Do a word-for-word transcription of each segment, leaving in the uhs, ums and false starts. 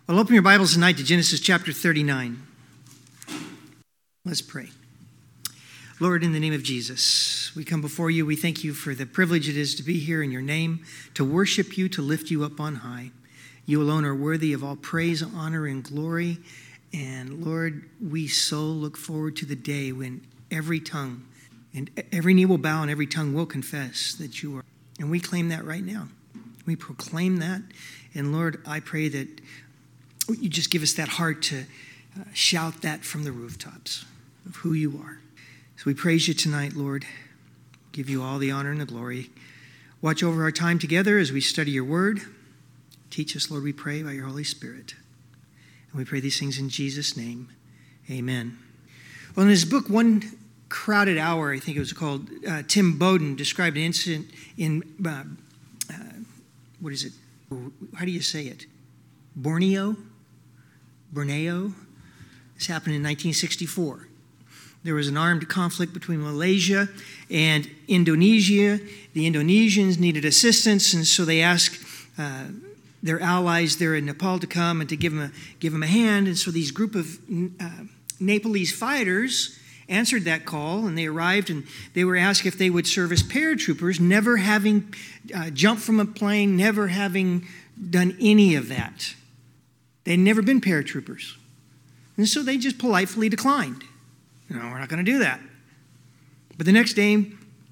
Well, open your Bibles tonight to Genesis chapter thirty-nine. Let's pray. Lord, in the name of Jesus, we come before you. We thank you for the privilege it is to be here in your name, to worship you, to lift you up on high. You alone are worthy of all praise, honor, and glory. And Lord, we so look forward to the day when every tongue and every knee will bow and every tongue will confess that you are. And we claim that right now. We proclaim that. And Lord, I pray that you just give us that heart to uh, shout that from the rooftops of who you are. So we praise you tonight, Lord. Give you all the honor and the glory. Watch over our time together as we study your word. Teach us, Lord, we pray, by your Holy Spirit. And we pray these things in Jesus' name. Amen. Well, in his book, One Crowded Hour, I think it was called, uh, Tim Bowden described an incident in, uh, uh, what is it? How do you say it? Borneo? Borneo. This happened in nineteen sixty-four. There was an armed conflict between Malaysia and Indonesia. The Indonesians needed assistance, and so they asked uh, their allies there in Nepal to come and to give them a, give them a hand. And so these group of uh, Nepalese fighters answered that call, and they arrived, and they were asked if they would serve as paratroopers, never having uh, jumped from a plane, never having done any of that. They'd never been paratroopers. And so they just politely declined. No, we're not going to do that. But the next day,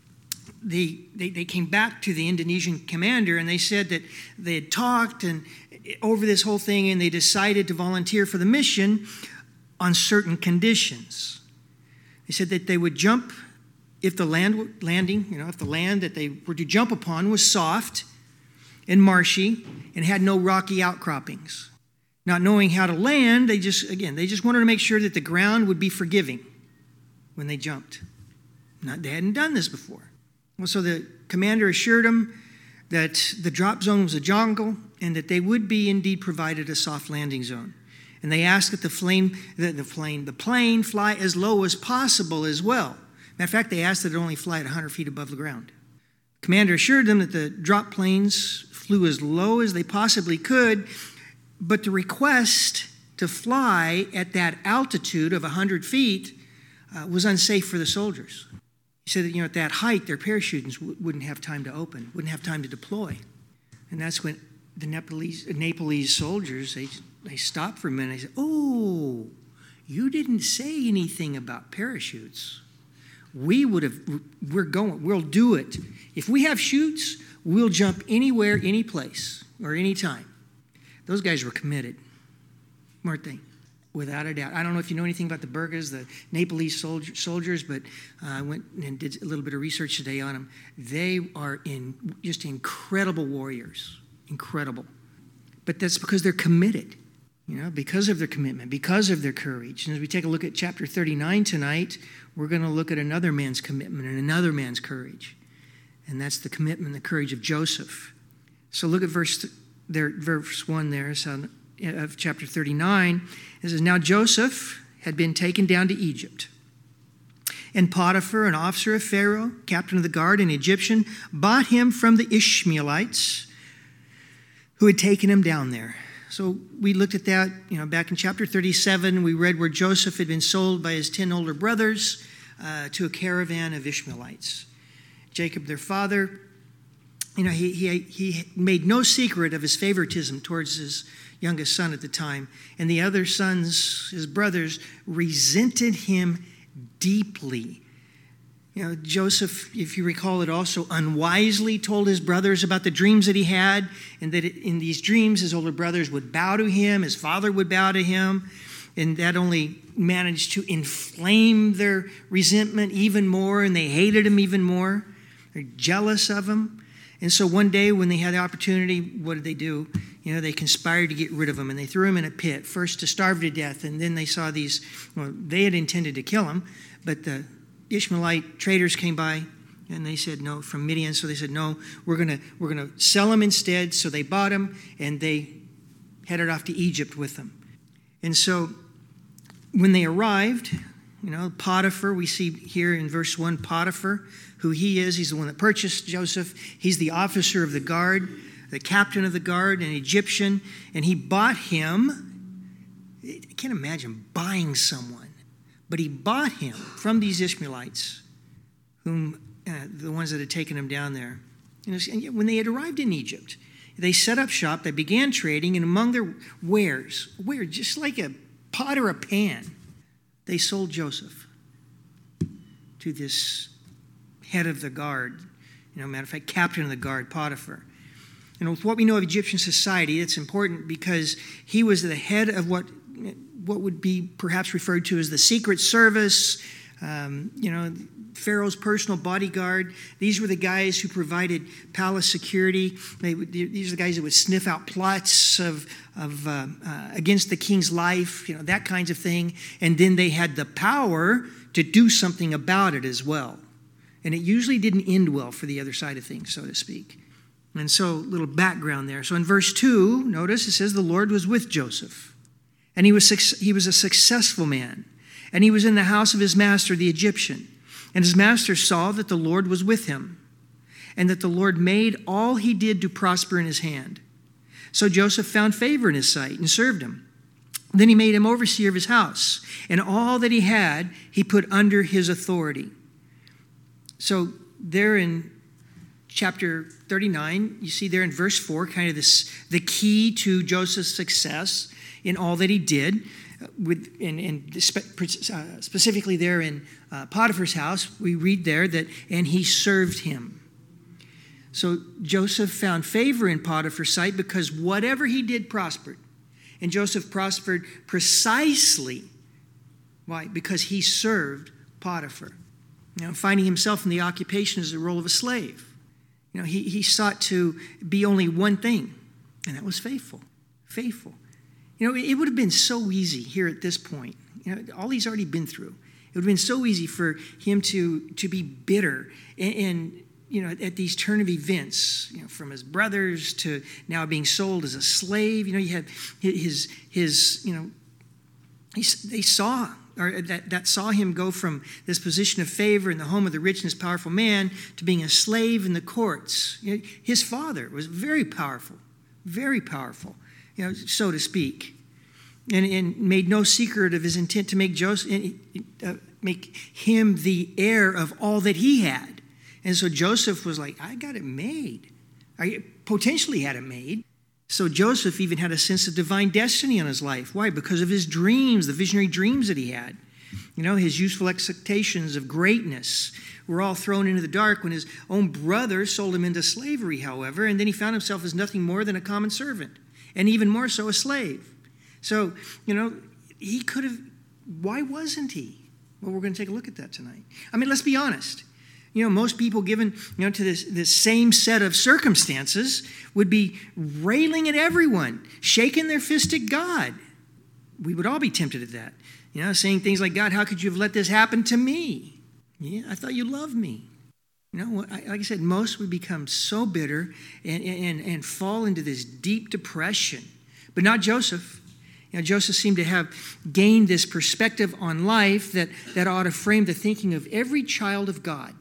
they, they, they came back to the Indonesian commander, and they said that they had talked and over this whole thing, and they decided to volunteer for the mission on certain conditions. They said that they would jump if the land landing, you know, if the land that they were to jump upon was soft and marshy and had no rocky outcroppings. Not knowing how to land, they just, again, they just wanted to make sure that the ground would be forgiving when they jumped. Not, they hadn't done this before. Well, so the commander assured them that the drop zone was a jungle and that they would be indeed provided a soft landing zone. And they asked that the plane, the, the plane, the plane fly as low as possible as well. Matter of fact, they asked that it only fly at one hundred feet above the ground. The commander assured them that the drop planes flew as low as they possibly could, but the request to fly at that altitude of one hundred feet uh, was unsafe for the soldiers. He said that, you know, at that height, their parachutes w- wouldn't have time to open, wouldn't have time to deploy. And that's when the Nepalese, Nepalese soldiers, they, they stopped for a minute. They said, oh, you didn't say anything about parachutes. We would have, we're going, we'll do it. If we have chutes, we'll jump anywhere, any place, or any time. Those guys were committed, weren't they? Without a doubt. I don't know if you know anything about the Burgas, the Nepalese soldier, soldiers, but uh, I went and did a little bit of research today on them. They are in just incredible warriors, incredible. But that's because they're committed, you know, because of their commitment, because of their courage. And as we take a look at chapter thirty-nine tonight, we're going to look at another man's commitment and another man's courage. And that's the commitment and the courage of Joseph. So look at verse th- there, verse one there so, of chapter thirty-nine. It says, now Joseph had been taken down to Egypt. And Potiphar, an officer of Pharaoh, captain of the guard, an Egyptian, bought him from the Ishmaelites who had taken him down there. So we looked at that, you know, back in chapter thirty-seven. We read where Joseph had been sold by his ten older brothers uh, to a caravan of Ishmaelites. Jacob, their father, you know, he, he, he made no secret of his favoritism towards his youngest son at the time. And the other sons, his brothers, resented him deeply. You know, Joseph, if you recall it, also unwisely told his brothers about the dreams that he had, and that in these dreams his older brothers would bow to him, his father would bow to him, and that only managed to inflame their resentment even more, and they hated him even more. They're jealous of him. And so one day when they had the opportunity, what did they do? You know, they conspired to get rid of him, and they threw him in a pit, first to starve to death, and then they saw these, well, they had intended to kill him, but the Ishmaelite traders came by, and they said no, from Midian, so they said, no, we're going to we're gonna sell him instead. So they bought him, and they headed off to Egypt with him. And so when they arrived, you know, Potiphar, we see here in verse one, Potiphar, who he is, he's the one that purchased Joseph. He's the officer of the guard. the captain of the guard, an Egyptian, and he bought him. I can't imagine buying someone, but he bought him from these Ishmaelites, whom uh, the ones that had taken him down there. You know, and when they had arrived in Egypt, they set up shop, they began trading, and among their wares, wares just like a pot or a pan, they sold Joseph to this head of the guard, you know, matter of fact, captain of the guard, Potiphar. And with what we know of Egyptian society, it's important because he was the head of what, what would be perhaps referred to as the Secret Service, um, you know, Pharaoh's personal bodyguard. These were the guys who provided palace security. They would, these are the guys that would sniff out plots of, of uh, uh, against the king's life, you know, that kinds of thing. And then they had the power to do something about it as well. And it usually didn't end well for the other side of things, so to speak. And so, a little background there. So in verse two, notice it says the Lord was with Joseph. And he was, he was a successful man. And he was in the house of his master, the Egyptian. And his master saw that the Lord was with him, and that the Lord made all he did to prosper in his hand. So Joseph found favor in his sight and served him. Then he made him overseer of his house, and all that he had he put under his authority. So there in chapter thirty-nine, you see there in verse four, kind of this, the key to Joseph's success in all that he did. With, and, and uh, specifically there in uh, Potiphar's house, we read there that, and he served him. So Joseph found favor in Potiphar's sight because whatever he did prospered. And Joseph prospered precisely, why? Because he served Potiphar. You know, finding himself in the occupation as the role of a slave. You know, he, he sought to be only one thing, and that was faithful. Faithful. You know, it would have been so easy here at this point. You know, all he's already been through. It would have been so easy for him to, to be bitter and, and, you know, at these turn of events, you know, from his brothers to now being sold as a slave. You know, you had his, his you know, he, they saw, or that, that saw him go from this position of favor in the home of the rich and this powerful man to being a slave in the courts. You know, his father was very powerful, very powerful. You know, so to speak, and, and made no secret of his intent to make Joseph, uh, make him the heir of all that he had. And so Joseph was like, I got it made. I potentially had it made. So Joseph even had a sense of divine destiny on his life. Why? Because of his dreams, the visionary dreams that he had. You know, his youthful expectations of greatness were all thrown into the dark when his own brother sold him into slavery, however, and then he found himself as nothing more than a common servant. And even more so, a slave. So, you know, he could have, why wasn't he? Well, we're going to take a look at that tonight. I mean, let's be honest. You know, most people given, you know, to this, this same set of circumstances would be railing at everyone, shaking their fist at God. We would all be tempted at that. You know, saying things like, God, how could you have let this happen to me? Yeah, I thought you loved me. You know, like I said, most would become so bitter and, and, and fall into this deep depression. But not Joseph. You know, Joseph seemed to have gained this perspective on life that, that ought to frame the thinking of every child of God.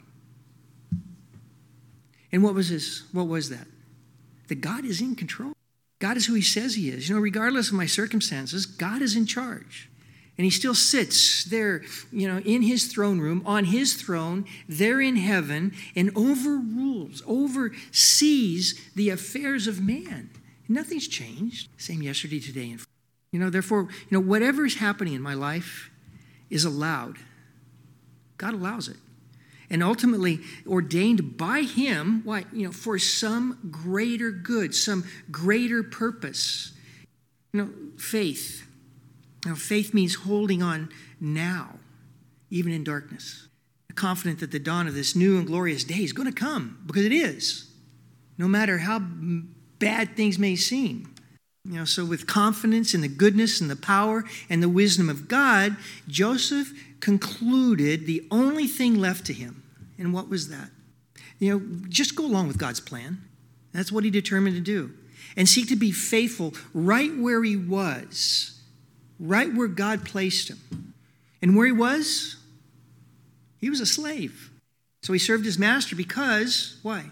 And what was this? What was that? That God is in control. God is who he says he is. You know, regardless of my circumstances, God is in charge. And he still sits there, you know, in his throne room, on his throne, there in heaven, and overrules, oversees the affairs of man. Nothing's changed. Same yesterday, today, and you know, therefore, you know, whatever is happening in my life is allowed. God allows it. And ultimately ordained by him, why, you know, for some greater good, some greater purpose. You know, faith. Now, faith means holding on now, even in darkness. Confident that the dawn of this new and glorious day is going to come, because it is, no matter how bad things may seem. You know, so with confidence in the goodness and the power and the wisdom of God, Joseph concluded the only thing left to him. And what was that? You know, just go along with God's plan. That's what he determined to do. And seek to be faithful right where he was. Right where God placed him. And where he was, he was a slave. So he served his master because, why?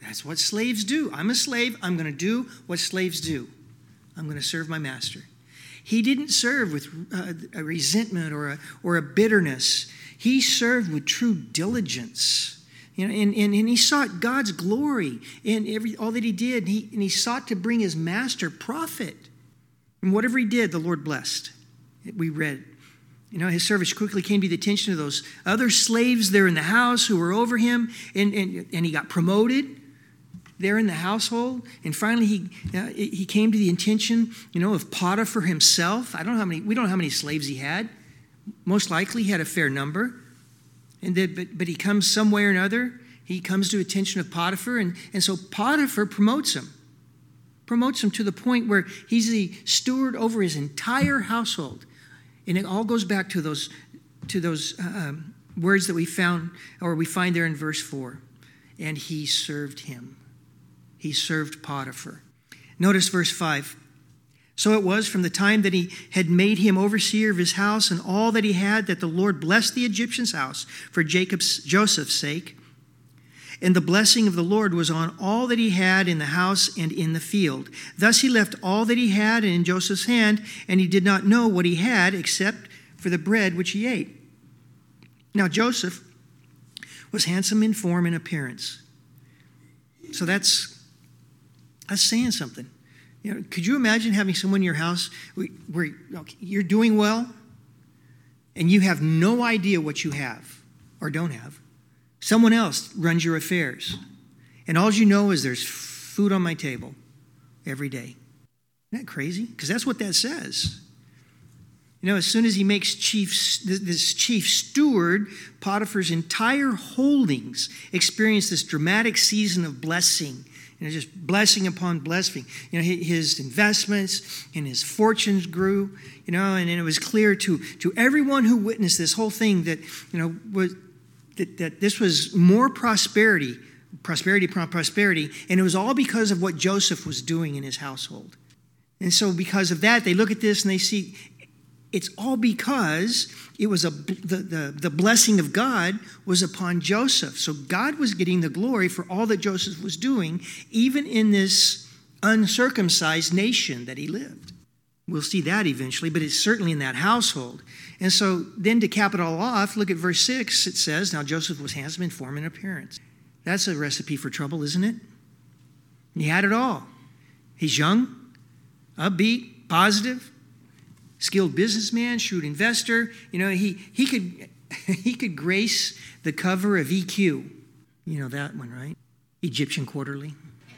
That's what slaves do. I'm a slave. I'm going to do what slaves do. I'm going to serve my master. He didn't serve with uh, a resentment or a, or a bitterness. He served with true diligence. You know, and, and, and he sought God's glory in every all that he did. He, and he sought to bring his master profit. And whatever he did, the Lord blessed. We read. You know, his service quickly came to the attention of those other slaves there in the house who were over him. And, and, and he got promoted there in the household. And finally, he uh, he came to the attention, you know, of Potiphar himself. I don't know how many, we don't know how many slaves he had. Most likely he had a fair number. And that, but, but he comes some way or another. He comes to attention of Potiphar. And, and so Potiphar promotes him. Promotes him to the point where he's the steward over his entire household. And it all goes back to those, to those uh, um, words that we found, or we find there in verse four. And he served him. He served Potiphar. Notice verse five. So it was from the time that he had made him overseer of his house and all that he had, that the Lord blessed the Egyptian's house for Jacob's, Joseph's sake. And the blessing of the Lord was on all that he had in the house and in the field. Thus he left all that he had in Joseph's hand, and he did not know what he had except for the bread which he ate. Now Joseph was handsome in form and appearance. So that's that's saying something. You know, could you imagine having someone in your house where okay, you're doing well and you have no idea what you have or don't have? Someone else runs your affairs, and all you know is there's food on my table every day. Isn't that crazy? Because that's what that says. You know, as soon as he makes chief, this chief steward, Potiphar's entire holdings experience this dramatic season of blessing. You know, just blessing upon blessing. You know, his investments and his fortunes grew. You know, and it was clear to to everyone who witnessed this whole thing that you know was that, that this was more prosperity, prosperity upon prosperity, and it was all because of what Joseph was doing in his household. And so, because of that, they look at this and they see. It's all because it was a the, the, the blessing of God was upon Joseph. So God was getting the glory for all that Joseph was doing, even in this uncircumcised nation that he lived. We'll see that eventually, but it's certainly in that household. And so then to cap it all off, look at verse six. It says, now Joseph was handsome in form and appearance. That's a recipe for trouble, isn't it? He had it all. He's young, upbeat, positive, skilled businessman, shrewd investor. You know, he he could he could grace the cover of E Q. You know that one, right? Egyptian Quarterly.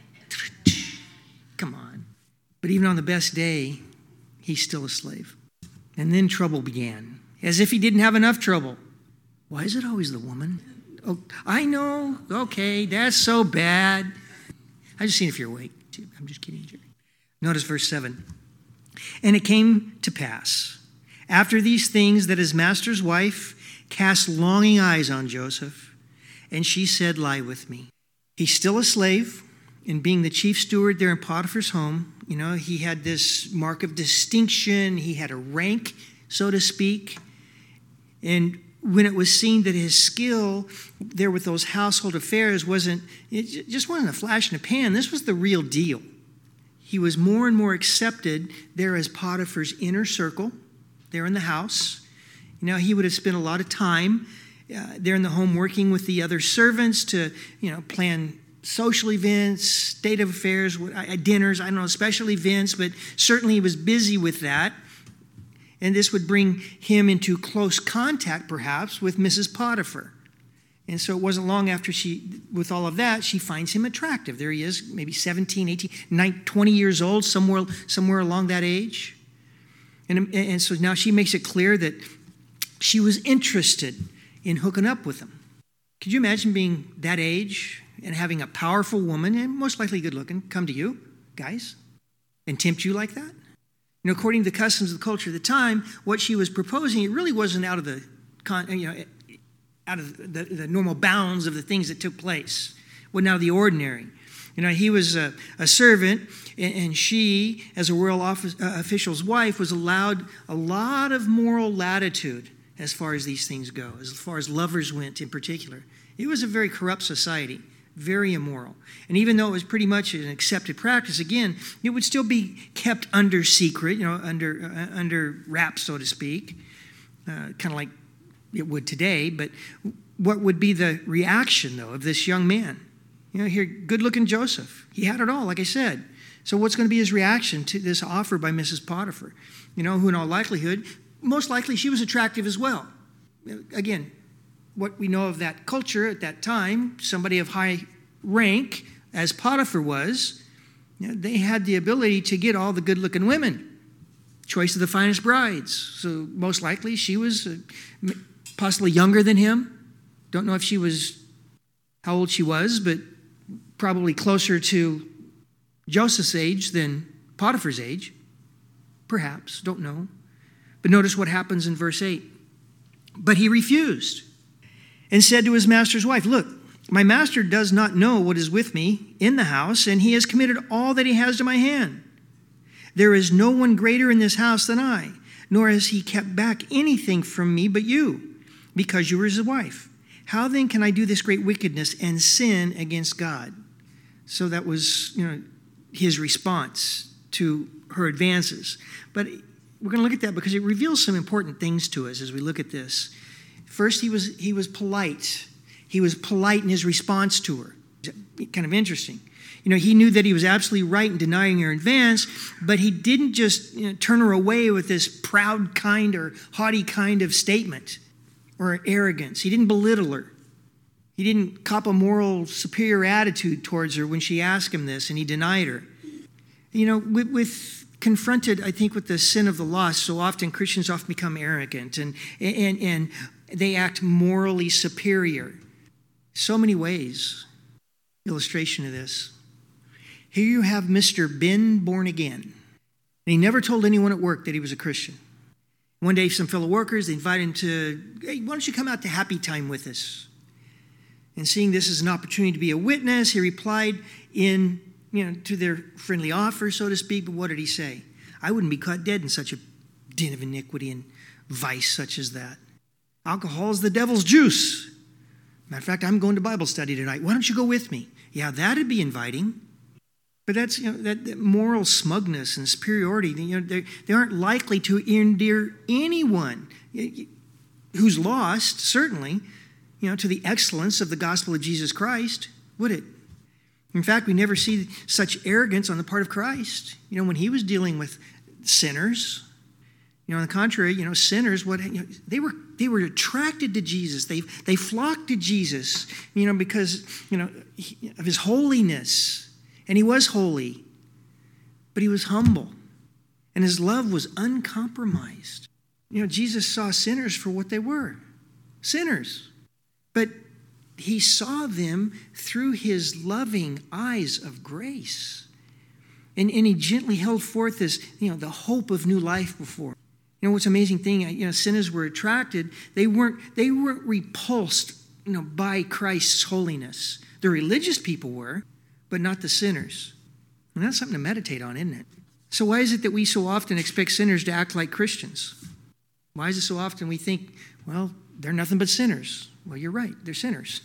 Come on. But even on the best day, he's still a slave. And then trouble began, as if he didn't have enough trouble. Why is it always the woman? Oh, I know. Okay, that's so bad. I just seen if you're awake. I'm just kidding, Jerry. Notice verse seven. And it came to pass, after these things, that his master's wife cast longing eyes on Joseph, and she said, lie with me. He's still a slave, and being the chief steward there in Potiphar's home, you know, he had this mark of distinction. He had a rank, so to speak. And when it was seen that his skill there with those household affairs wasn't, it just wasn't a flash in the pan. This was the real deal. He was more and more accepted there as Potiphar's inner circle, there in the house. You know, he would have spent a lot of time uh, there in the home working with the other servants to, you know, plan social events, state of affairs, dinners, I don't know, special events, but certainly he was busy with that. And this would bring him into close contact, perhaps, with Missus Potiphar. And so it wasn't long after she, with all of that, she finds him attractive. There he is, maybe seventeen, eighteen, nineteen, twenty years old, somewhere, somewhere along that age. And, and so now she makes it clear that she was interested in hooking up with him. Could you imagine being that age and having a powerful woman, and most likely good looking, come to you, guys, and tempt you like that? You know, according to the customs of the culture of the time, what she was proposing, it really wasn't out of the, you know, out of the, the normal bounds of the things that took place. Wasn't out of the ordinary. You know, he was a, a servant, and, and she, as a royal office, uh, official's wife, was allowed a lot of moral latitude as far as these things go, as far as lovers went in particular. It was a very corrupt society, very immoral. And even though it was pretty much an accepted practice, again, it would still be kept under secret, you know, under uh, under wraps, so to speak, uh, kind of like it would today. But what would be the reaction, though, of this young man? You know, here, good-looking Joseph. He had it all, like I said. So what's going to be his reaction to this offer by Missus Potiphar? You know, who in all likelihood, most likely she was attractive as well. Again, what we know of that culture at that time, somebody of high rank, as Potiphar was, you know, they had the ability to get all the good-looking women. Choice of the finest brides. So most likely she was uh, possibly younger than him. Don't know if she was, how old she was, but probably closer to Joseph's age than Potiphar's age. Perhaps, don't know. But notice what happens in verse eight. But he refused and said to his master's wife, look, my master does not know what is with me in the house, and he has committed all that he has to my hand. There is no one greater in this house than I, nor has he kept back anything from me but you, because you were his wife. How then can I do this great wickedness and sin against God? So that was, you know, his response to her advances. But we're going to look at that because it reveals some important things to us as we look at this. First, he was he was polite. He was polite in his response to her. Kind of interesting. You know, he knew that he was absolutely right in denying her advance, but he didn't just, you know, turn her away with this proud kind or haughty kind of statement or arrogance. He didn't belittle her. He didn't cop a moral superior attitude towards her when she asked him this, and he denied her. You know, with, with confronted, I think, with the sin of the lost, so often Christians often become arrogant and and and they act morally superior. So many ways. Illustration of this. Here you have Mister Ben Born Again. And he never told anyone at work that he was a Christian. One day, some fellow workers, they invited him to, hey, why don't you come out to Happy Time with us? And seeing this as an opportunity to be a witness, he replied in, you know, to their friendly offer, so to speak. But what did he say? I wouldn't be caught dead in such a den of iniquity and vice such as that. Alcohol is the devil's juice. Matter of fact, I'm going to Bible study tonight. Why don't you go with me? Yeah, that'd be inviting. But that's, you know, that, that moral smugness and superiority. You know, they aren't likely to endear anyone who's lost, certainly, you know, to the excellence of the gospel of Jesus Christ, would it? In fact, we never see such arrogance on the part of Christ. You know, when he was dealing with sinners, you know, on the contrary, you know, sinners, what you know, they were they were attracted to Jesus. They they flocked to Jesus, you know, because, you know, of his holiness. And he was holy, but he was humble. And his love was uncompromised. You know, Jesus saw sinners for what they were, sinners. But he saw them through his loving eyes of grace. And, and he gently held forth this, you know, the hope of new life before. You know, what's an amazing thing, you know, sinners were attracted. They weren't, they weren't repulsed, you know, by Christ's holiness. The religious people were, but not the sinners. And that's something to meditate on, isn't it? So why is it that we so often expect sinners to act like Christians? Why is it so often we think, well, they're nothing but sinners? Well, you're right. They're sinners.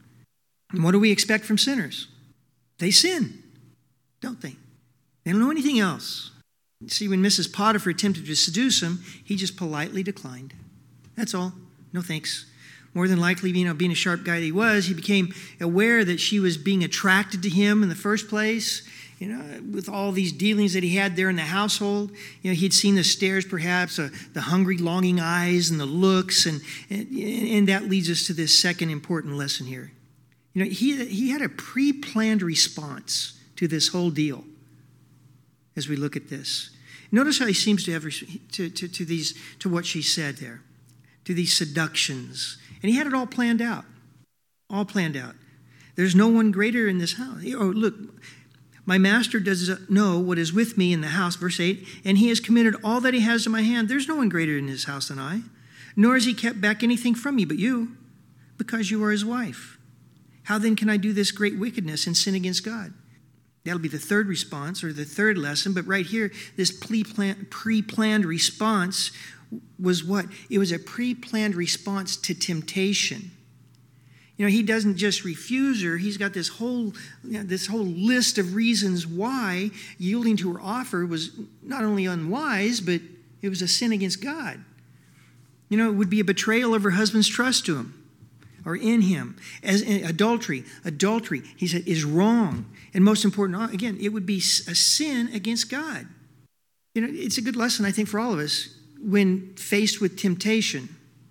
And what do we expect from sinners? They sin, don't they? They don't know anything else. See, when Missus Potiphar attempted to seduce him, he just politely declined. That's all. No thanks. More than likely, you know, being a sharp guy that he was, he became aware that she was being attracted to him in the first place. You know, with all these dealings that he had there in the household, you know, he'd seen the stares, perhaps, uh, the hungry, longing eyes, and the looks, and, and and that leads us to this second important lesson here. You know, he he had a pre-planned response to this whole deal. As we look at this, notice how he seems to have to to, to these to what she said there, to these seductions. And he had it all planned out. All planned out. There's no one greater in this house. Oh, look, my master does know what is with me in the house, verse eight, and he has committed all that he has to my hand. There's no one greater in his house than I, nor has he kept back anything from me but you, because you are his wife. How then can I do this great wickedness and sin against God? That'll be the third response, or the third lesson. But right here, this pre-planned response was what? It was a pre-planned response to temptation. You know, he doesn't just refuse her. He's got this whole, you know, this whole list of reasons why yielding to her offer was not only unwise, but it was a sin against God. You know, it would be a betrayal of her husband's trust to him or in him. As adultery, adultery, he said, is wrong. And most important, again, it would be a sin against God. You know, it's a good lesson, I think, for all of us when faced with temptation.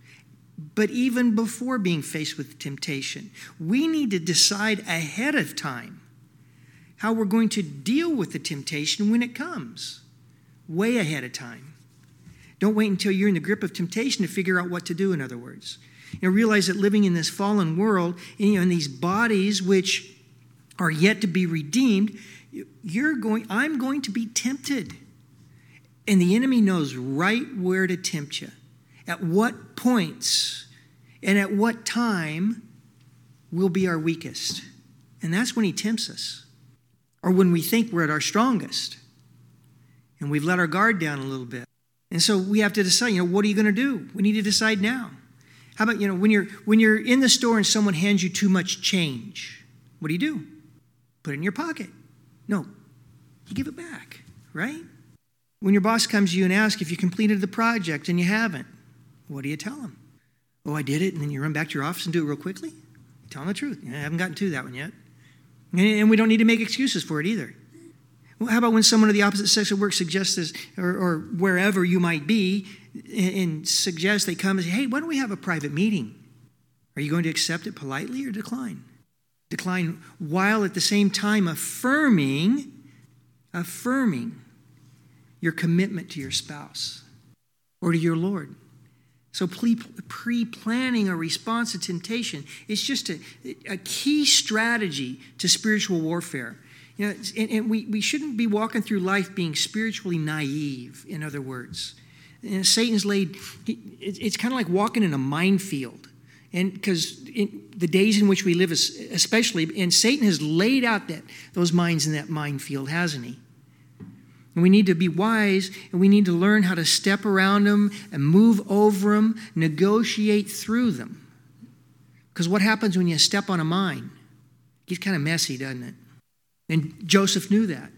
But even before being faced with temptation, we need to decide ahead of time how we're going to deal with the temptation when it comes, way ahead of time. Don't wait until you're in the grip of temptation to figure out what to do, in other words. You know, realize that living in this fallen world, you know, in these bodies which are yet to be redeemed, you're going, I'm going to be tempted. And the enemy knows right where to tempt you. At what points and at what time will be our weakest. And that's when he tempts us. Or when we think we're at our strongest. And we've let our guard down a little bit. And so we have to decide, you know, what are you going to do? We need to decide now. How about, you know, when you're when you're in the store and someone hands you too much change, what do you do? Put it in your pocket. No, you give it back, right? When your boss comes to you and asks if you completed the project and you haven't, what do you tell them? Oh, I did it, and then you run back to your office and do it real quickly? Tell them the truth. I haven't gotten to that one yet. And we don't need to make excuses for it either. Well, how about when someone of the opposite sex at work suggests this, or, or wherever you might be, and, and suggests they come and say, hey, why don't we have a private meeting? Are you going to accept it politely or decline? Decline while at the same time affirming, affirming your commitment to your spouse or to your Lord. So pre-planning a response to temptation is just a, a key strategy to spiritual warfare. You know, and, and we, we shouldn't be walking through life being spiritually naive, in other words. And Satan's laid, it's kind of like walking in a minefield. And because the days in which we live, especially, and Satan has laid out that those mines in that minefield, hasn't he? And we need to be wise, and we need to learn how to step around them and move over them, negotiate through them. Because what happens when you step on a mine? It gets kind of messy, doesn't it? And Joseph knew that.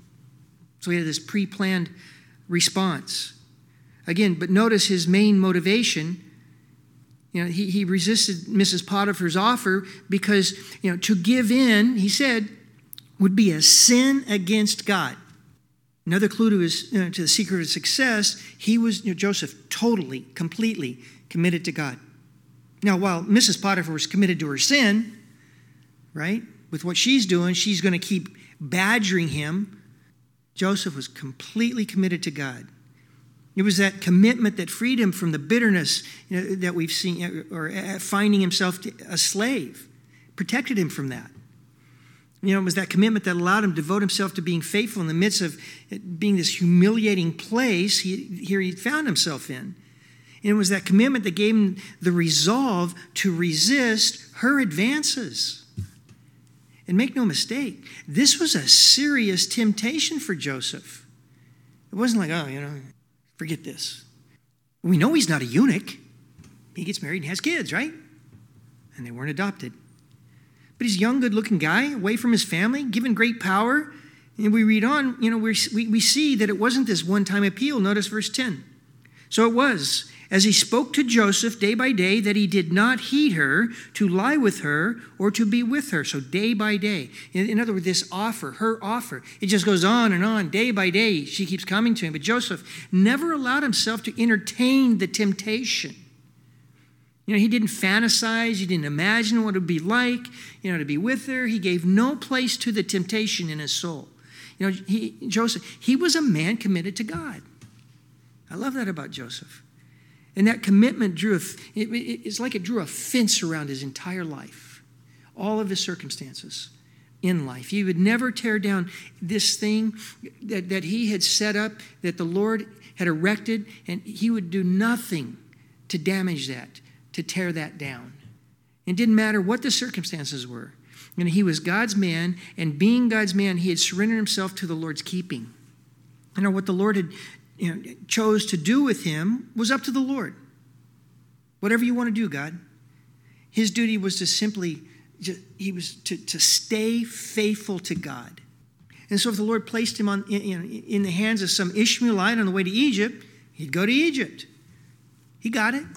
So he had this pre-planned response. Again, but notice his main motivation. You know, he, he resisted Missus Potiphar's offer because, you know, to give in, he said, would be a sin against God. Another clue to his you know, to the secret of success, he was, you know, Joseph, totally, completely committed to God. Now, while Missus Potiphar was committed to her sin, right, with what she's doing, she's going to keep badgering him. Joseph was completely committed to God. It was that commitment that freed him from the bitterness you know, that we've seen, or finding himself a slave, protected him from that. You know, it was that commitment that allowed him to devote himself to being faithful in the midst of it being this humiliating place he, here he found himself in. And it was that commitment that gave him the resolve to resist her advances. And make no mistake, this was a serious temptation for Joseph. It wasn't like, oh, you know, forget this. We know he's not a eunuch. He gets married and has kids, right? And they weren't adopted. But he's a young, good-looking guy, away from his family, given great power. And we read on, you know, we, we see that it wasn't this one-time appeal. Notice verse ten. So it was, as he spoke to Joseph day by day, that he did not heed her to lie with her or to be with her. So day by day. In, in other words, this offer, her offer, it just goes on and on, day by day. She keeps coming to him. But Joseph never allowed himself to entertain the temptation. You know, he didn't fantasize. He didn't imagine what it would be like, you know, to be with her. He gave no place to the temptation in his soul. You know, he, Joseph, he was a man committed to God. I love that about Joseph. And that commitment drew, a, it, it, it's like it drew a fence around his entire life, all of his circumstances in life. He would never tear down this thing that, that he had set up, that the Lord had erected, and he would do nothing to damage that, to tear that down. It didn't matter what the circumstances were. And he was God's man, and being God's man, he had surrendered himself to the Lord's keeping. You know, what the Lord had you know, chose to do with him was up to the Lord. Whatever you want to do, God. His duty was to simply, he was to, to stay faithful to God. And so if the Lord placed him on, in, in the hands of some Ishmaelite on the way to Egypt, he'd go to Egypt. He got it.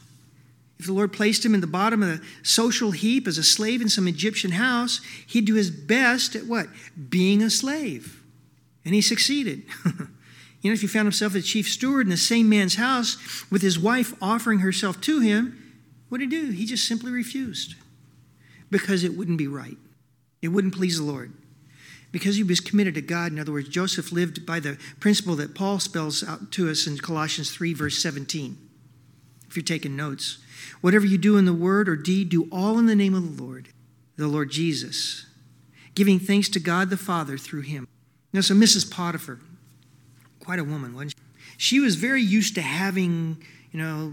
If the Lord placed him in the bottom of the social heap as a slave in some Egyptian house, he'd do his best at what? Being a slave. And he succeeded. You know, if he found himself the chief steward in the same man's house with his wife offering herself to him, what did he do? He just simply refused because it wouldn't be right. It wouldn't please the Lord. Because he was committed to God. In other words, Joseph lived by the principle that Paul spells out to us in Colossians three, verse seventeen. If you're taking notes. Whatever you do in the word or deed, do all in the name of the Lord, the Lord Jesus, giving thanks to God the Father through him. Now, so Missus Potiphar, quite a woman, wasn't she? She was very used to having, you know,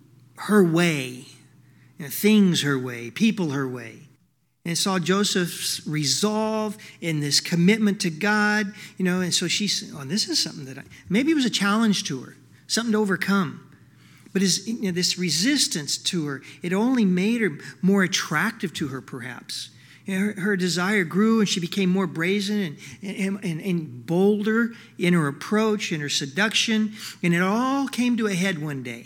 her way, you know, things her way, people her way. And saw Joseph's resolve in this commitment to God, you know, and so she said, oh, this is something that I, maybe it was a challenge to her, something to overcome. But his, you know, this resistance to her, it only made her more attractive to her, perhaps. You know, her, her desire grew, and she became more brazen and, and, and, and bolder in her approach and her seduction. And it all came to a head one day.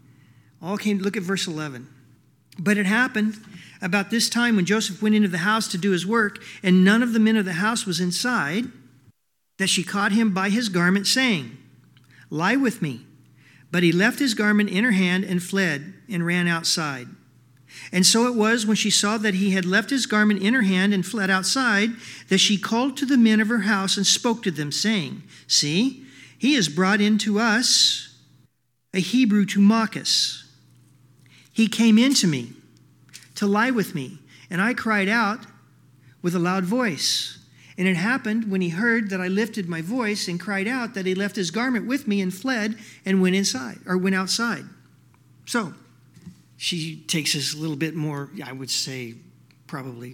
All came, look at verse eleven. But it happened about this time when Joseph went into the house to do his work, and none of the men of the house was inside, that she caught him by his garment, saying, lie with me. But he left his garment in her hand and fled and ran outside. And so it was when she saw that he had left his garment in her hand and fled outside, that she called to the men of her house and spoke to them, saying, see, he has brought in to us a Hebrew to mock us. He came in to me to lie with me, and I cried out with a loud voice. And it happened when he heard that I lifted my voice and cried out that he left his garment with me and fled and went inside or went outside. So she takes this a little bit more, I would say, probably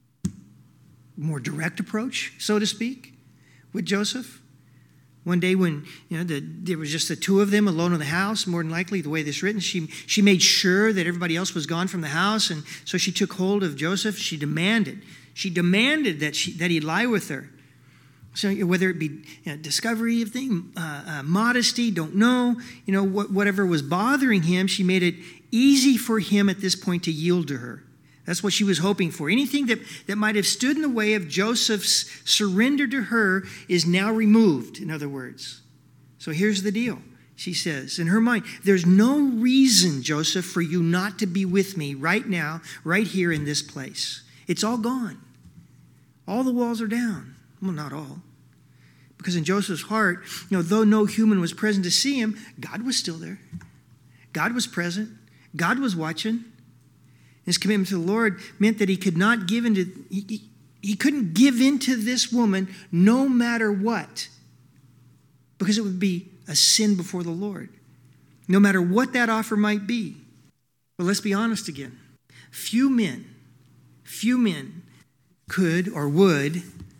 more direct approach, so to speak, with Joseph. One day when, you know, the, there was just the two of them alone in the house, more than likely, the way this is written, she, she made sure that everybody else was gone from the house. And so she took hold of Joseph. She demanded, she demanded that, she, that he lie with her. So whether it be, you know, discovery of thing, uh, uh, modesty, don't know, you know, what, whatever was bothering him, she made it easy for him at this point to yield to her. That's what she was hoping for. Anything that, that might have stood in the way of Joseph's surrender to her is now removed, in other words. So here's the deal, she says, in her mind, there's no reason, Joseph, for you not to be with me right now, right here in this place. It's all gone. All the walls are down. Well, not all. Because in Joseph's heart, you know, though no human was present to see him, God was still there. God was present. God was watching. His commitment to the Lord meant that he could not give into, he, he, he couldn't give into this woman no matter what, because it would be a sin before the Lord, no matter what that offer might be. But let's be honest again. Few men, few men could or would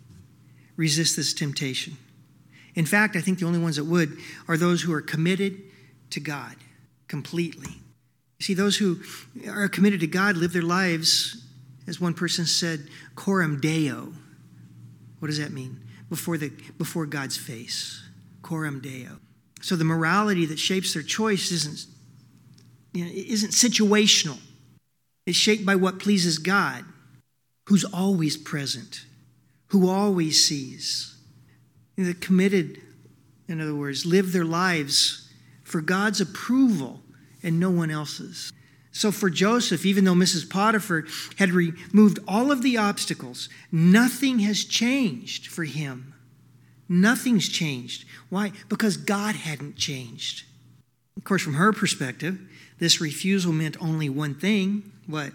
resist this temptation. In fact, I think the only ones that would are those who are committed to God completely. You see, those who are committed to God live their lives, as one person said, coram Deo. What does that mean? Before the before God's face. Coram Deo. So the morality that shapes their choice isn't, you know, isn't situational. It's shaped by what pleases God, who's always present, who always sees. You know, the committed, in other words, live their lives for God's approval and no one else's. So for Joseph, even though Missus Potiphar had removed all of the obstacles, nothing has changed for him. Nothing's changed. Why? Because God hadn't changed. Of course, from her perspective, this refusal meant only one thing. What?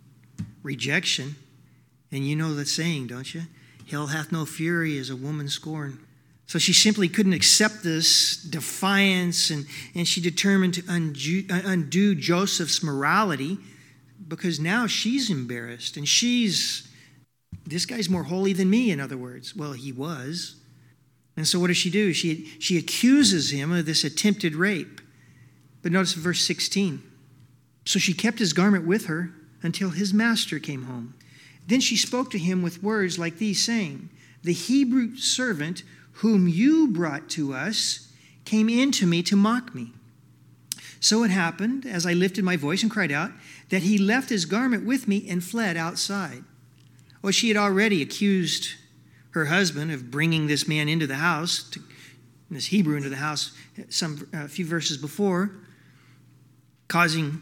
Rejection. And you know the saying, don't you? Hell hath no fury as a woman scorned. So she simply couldn't accept this defiance, and, and she determined to undo, undo Joseph's morality, because now she's embarrassed, and she's, this guy's more holy than me, in other words. Well, he was. And so what does she do? She, she accuses him of this attempted rape. But notice verse sixteen. So she kept his garment with her until his master came home. Then she spoke to him with words like these, saying, "The Hebrew servant whom you brought to us came in to me to mock me. So it happened, as I lifted my voice and cried out, that he left his garment with me and fled outside." Well, she had already accused her husband of bringing this man into the house, to, this Hebrew into the house, some a few verses before, causing,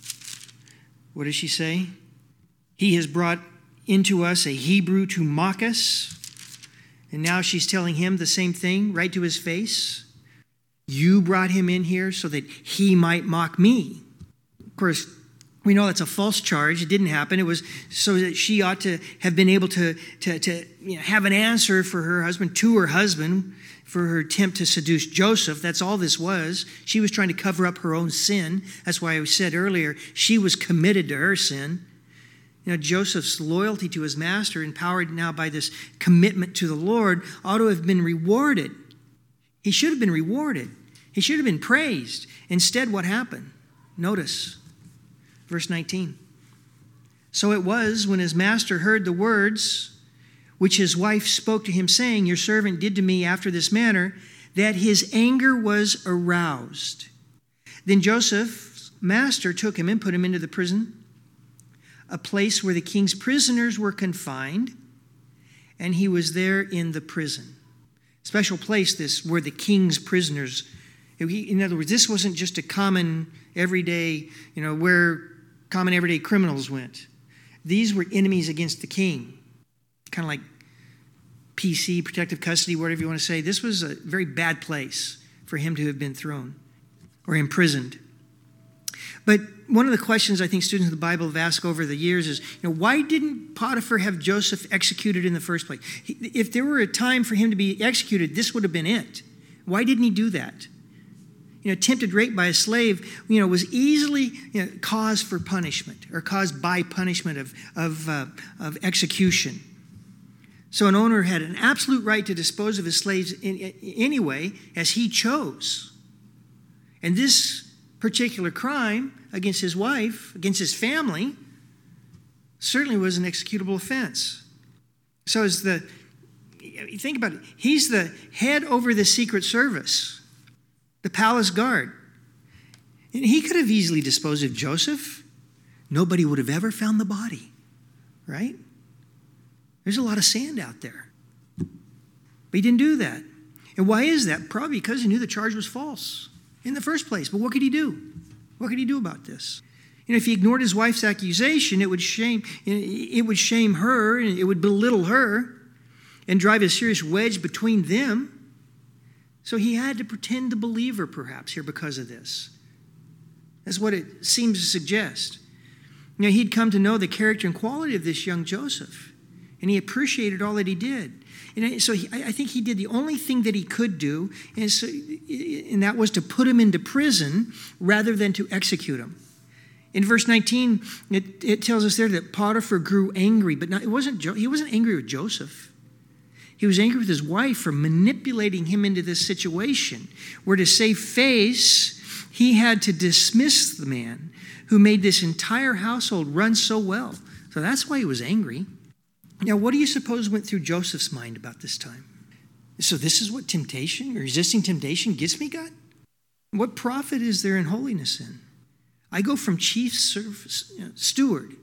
what does she say? He has brought into us a Hebrew to mock us. And now she's telling him the same thing right to his face. You brought him in here so that he might mock me. Of course, we know that's a false charge. It didn't happen. It was so that she ought to have been able to, to, to you know, have an answer for her husband, to her husband, for her attempt to seduce Joseph. That's all this was. She was trying to cover up her own sin. That's why I said earlier, she was committed to her sin. You know, Joseph's loyalty to his master, empowered now by this commitment to the Lord, ought to have been rewarded. He should have been rewarded. He should have been praised. Instead, what happened? Notice verse nineteen. So it was when his master heard the words which his wife spoke to him, saying, "Your servant did to me after this manner," that his anger was aroused. Then Joseph's master took him and put him into the prison, a place where the king's prisoners were confined, and he was there in the prison. Special place, this, where the king's prisoners. In other words, this wasn't just a common everyday, you know, where common everyday criminals went. These were enemies against the king. Kind of like P C, protective custody, whatever you want to say. This was a very bad place for him to have been thrown or imprisoned. But one of the questions I think students of the Bible have asked over the years is, you know, why didn't Potiphar have Joseph executed in the first place? If there were a time for him to be executed, this would have been it. Why didn't he do that? You know, attempted rape by a slave, you know, was easily, you know, cause for punishment or caused by punishment of, of, uh, of execution. So an owner had an absolute right to dispose of his slaves in, in, anyway, as he chose. And this particular crime against his wife, against his family, certainly was an executable offense. So as the, you think about it, he's the head over the Secret Service, the palace guard. And he could have easily disposed of Joseph. Nobody would have ever found the body, right? There's a lot of sand out there. But he didn't do that. And why is that? Probably because he knew the charge was false in the first place. But what could he do? What could he do about this? You know, if he ignored his wife's accusation, it would shame, it would shame her, and it would belittle her and drive a serious wedge between them. So he had to pretend to believe her, perhaps, here because of this. That's what it seems to suggest. You know, he'd come to know the character and quality of this young Joseph, and he appreciated all that he did. And so he, I think he did the only thing that he could do, and, so, and that was to put him into prison rather than to execute him. In verse nineteen, it, it tells us there that Potiphar grew angry, but not, it wasn't he wasn't angry with Joseph. He was angry with his wife for manipulating him into this situation where, to save face, he had to dismiss the man who made this entire household run so well. So that's why he was angry. Now, what do you suppose went through Joseph's mind about this time? So this is what temptation, resisting temptation, gets me, God? What profit is there in holiness in? I go from chief service, you know, steward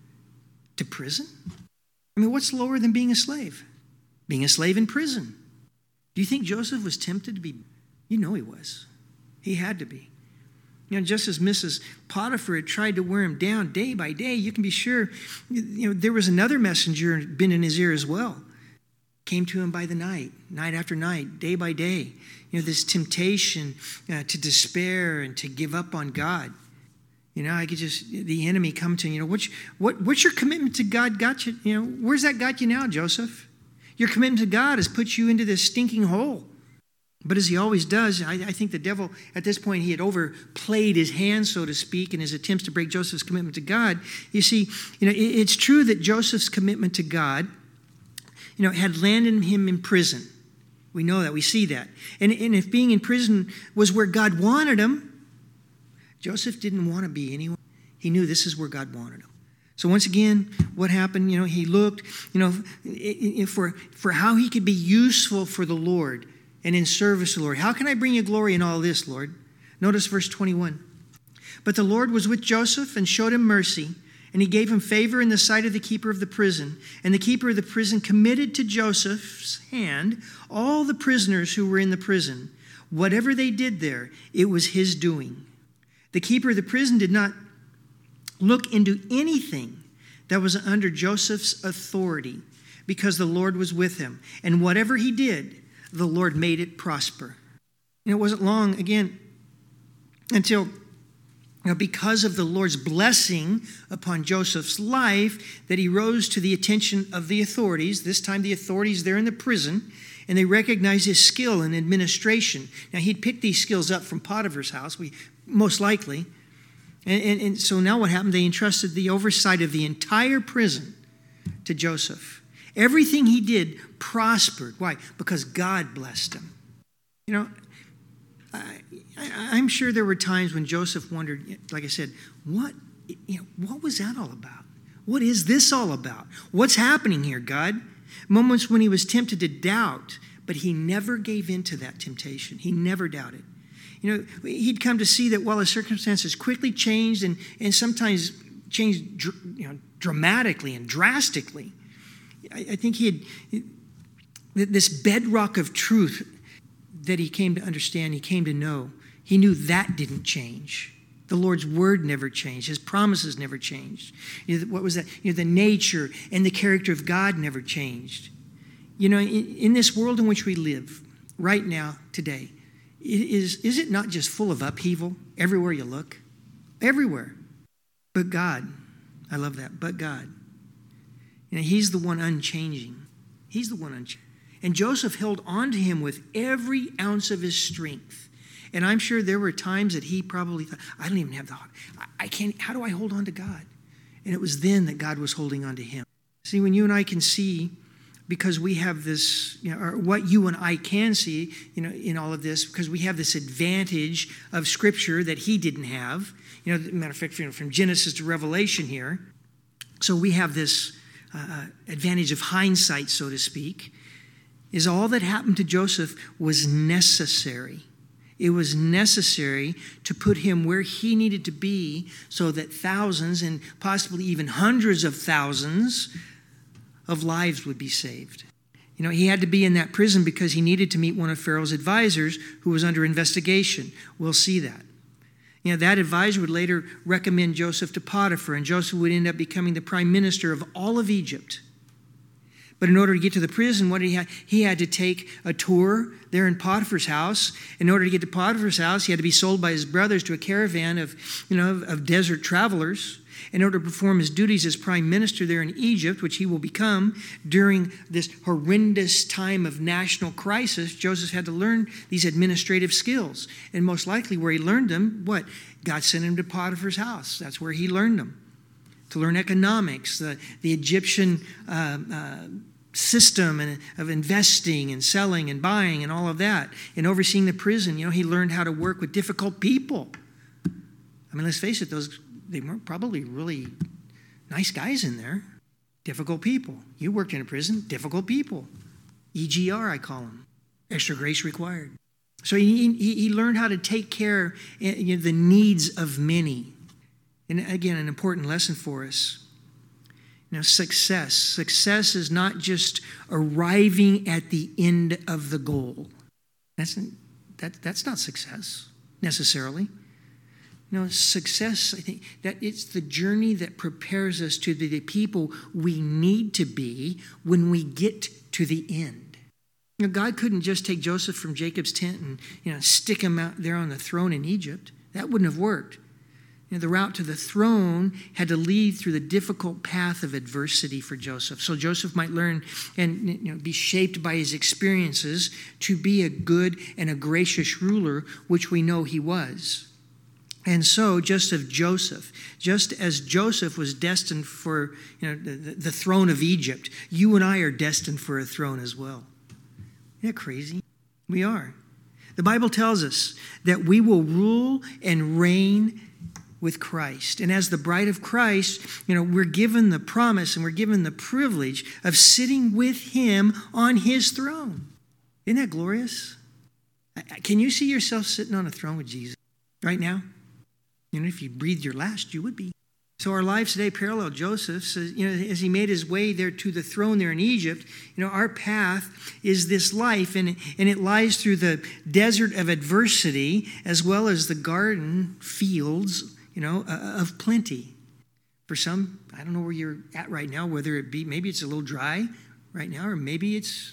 to prison? I mean, what's lower than being a slave? Being a slave in prison. Do you think Joseph was tempted to be? You know he was. He had to be. You know, just as Missus Potiphar had tried to wear him down day by day, you can be sure, you know, there was another messenger been in his ear as well. Came to him by the night, night after night, day by day. You know, this temptation uh, to despair and to give up on God. You know, I could just, the enemy come to, you know, what's, what, what's your commitment to God got you? You know, where's that got you now, Joseph? Your commitment to God has put you into this stinking hole. But as he always does, I, I think the devil, at this point, he had overplayed his hand, so to speak, in his attempts to break Joseph's commitment to God. You see, you know, it, it's true that Joseph's commitment to God, you know, had landed him in prison. We know that. We see that. And, and if being in prison was where God wanted him, Joseph didn't want to be anywhere. He knew this is where God wanted him. So once again, what happened? You know, he looked, you know, for, for how he could be useful for the Lord and in service to the Lord. How can I bring you glory in all this, Lord? Notice verse twenty-one. But the Lord was with Joseph and showed him mercy, and he gave him favor in the sight of the keeper of the prison. And the keeper of the prison committed to Joseph's hand all the prisoners who were in the prison. Whatever they did there, it was his doing. The keeper of the prison did not look into anything that was under Joseph's authority, because the Lord was with him. And whatever he did, the Lord made it prosper. And it wasn't long, again, until, you know, because of the Lord's blessing upon Joseph's life, that he rose to the attention of the authorities. This time the authorities there in the prison, and they recognized his skill in administration. Now, he'd picked these skills up from Potiphar's house, we most likely. And, and, and so now what happened? They entrusted the oversight of the entire prison to Joseph. Everything he did prospered. Why? Because God blessed him. You know, I, I, I'm sure there were times when Joseph wondered, like I said, what, you know, what was that all about? What is this all about? What's happening here, God? Moments when he was tempted to doubt, but he never gave in to that temptation. He never doubted. You know, he'd come to see that while his circumstances quickly changed and, and sometimes changed you know, dramatically and drastically, I, I think he had this bedrock of truth that he came to understand, he came to know. He knew that didn't change. The Lord's word never changed. His promises never changed. You know, what was that? You know, the nature and the character of God never changed. You know, in, in this world in which we live right now, today, Is, is it not just full of upheaval everywhere you look? Everywhere. But God. I love that. But God. You know, he's the one unchanging. He's the one unchanging. And Joseph held on to him with every ounce of his strength. And I'm sure there were times that he probably thought, I don't even have the heart. I can't, how do I hold on to God? And it was then that God was holding on to him. See, when you and I can see, because we have this, you know, or what you and I can see, you know, in all of this, because we have this advantage of Scripture that he didn't have. You know, matter of fact, you know, from Genesis to Revelation here. So we have this uh, advantage of hindsight, so to speak, is all that happened to Joseph was necessary. It was necessary to put him where he needed to be so that thousands and possibly even hundreds of thousands of lives would be saved. You know, he had to be in that prison because he needed to meet one of Pharaoh's advisors who was under investigation. We'll see that. You know, that advisor would later recommend Joseph to Potiphar, and Joseph would end up becoming the prime minister of all of Egypt. But in order to get to the prison, what did he have? He had to take a tour there in Potiphar's house. In order to get to Potiphar's house, he had to be sold by his brothers to a caravan of, you know, of, of desert travelers. In order to perform his duties as prime minister there in Egypt, which he will become during this horrendous time of national crisis, Joseph had to learn these administrative skills. And most likely where he learned them, what? God sent him to Potiphar's house. That's where he learned them. To learn economics, the, the Egyptian uh, uh, system and, of investing and selling and buying and all of that. And overseeing the prison, you know, he learned how to work with difficult people. I mean, let's face it, those they weren't probably really nice guys in there. Difficult people. You worked in a prison, difficult people. E G R, I call them. Extra grace required. So he, he, he learned how to take care of, you know, the needs of many. And again, an important lesson for us. You know, success. Success is not just arriving at the end of the goal. That's, that, that's not success, necessarily. You know, success, I think, that it's the journey that prepares us to be the people we need to be when we get to the end. You know, God couldn't just take Joseph from Jacob's tent and, you know, stick him out there on the throne in Egypt. That wouldn't have worked. You know, the route to the throne had to lead through the difficult path of adversity for Joseph. So Joseph might learn and, you know, be shaped by his experiences to be a good and a gracious ruler, which we know he was. And so, just as Joseph, just as Joseph was destined for, you know, the, the throne of Egypt, you and I are destined for a throne as well. Isn't that crazy? We are. The Bible tells us that we will rule and reign with Christ. And as the bride of Christ, you know, we're given the promise and we're given the privilege of sitting with him on his throne. Isn't that glorious? Can you see yourself sitting on a throne with Jesus right now? You know, if you breathed your last, you would be. So our lives today parallel Joseph's. You know, as he made his way there to the throne there in Egypt, you know, our path is this life, and, and it lies through the desert of adversity as well as the garden fields, you know, of plenty. For some, I don't know where you're at right now, whether it be, maybe it's a little dry right now, or maybe it's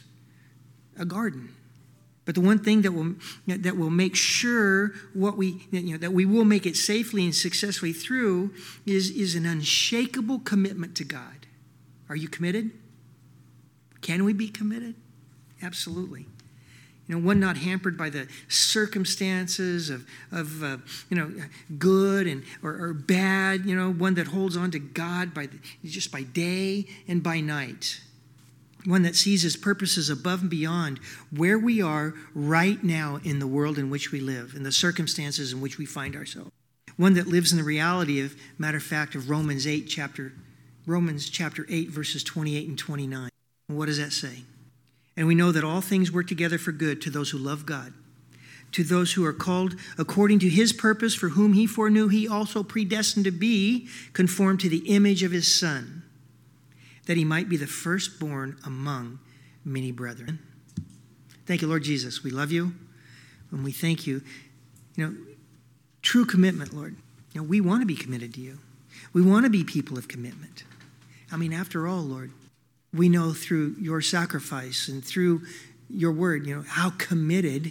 a garden. But the one thing that will that will make sure what we you know that we will make it safely and successfully through is, is an unshakable commitment to God. Are you committed? Can we be committed? Absolutely. You know, one not hampered by the circumstances of of uh, you know good and or, or bad. You know, one that holds on to God by the, just by day and by night. One that sees his purposes above and beyond where we are right now in the world in which we live, in the circumstances in which we find ourselves. One that lives in the reality of, matter of fact, of Romans eight chapter, Romans chapter eight, verses twenty-eight and twenty-nine. And what does that say? And we know that all things work together for good to those who love God, to those who are called according to his purpose, for whom he foreknew, he also predestined to be conformed to the image of his Son, that he might be the firstborn among many brethren. Thank you, Lord Jesus. We love you, and we thank you. You know, true commitment, Lord. You know, we want to be committed to you. We want to be people of commitment. I mean, after all, Lord, we know through your sacrifice and through your word, you know, how committed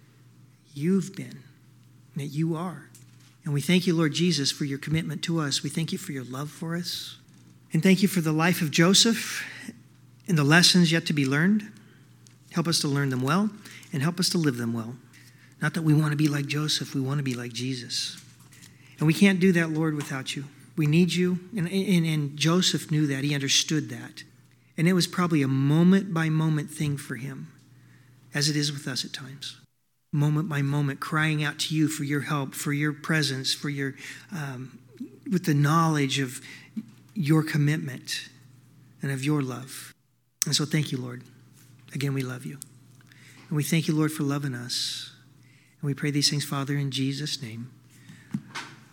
you've been, that you are. And we thank you, Lord Jesus, for your commitment to us. We thank you for your love for us. And thank you for the life of Joseph and the lessons yet to be learned. Help us to learn them well and help us to live them well. Not that we want to be like Joseph, we want to be like Jesus. And we can't do that, Lord, without you. We need you. And, and, and Joseph knew that. He understood that. And it was probably a moment-by-moment thing for him, as it is with us at times. Moment by moment, crying out to you for your help, for your presence, for your, um, with the knowledge of your commitment and of your love. And so thank you, Lord. Again, we love you. And we thank you, Lord, for loving us. And we pray these things, Father, in Jesus' name.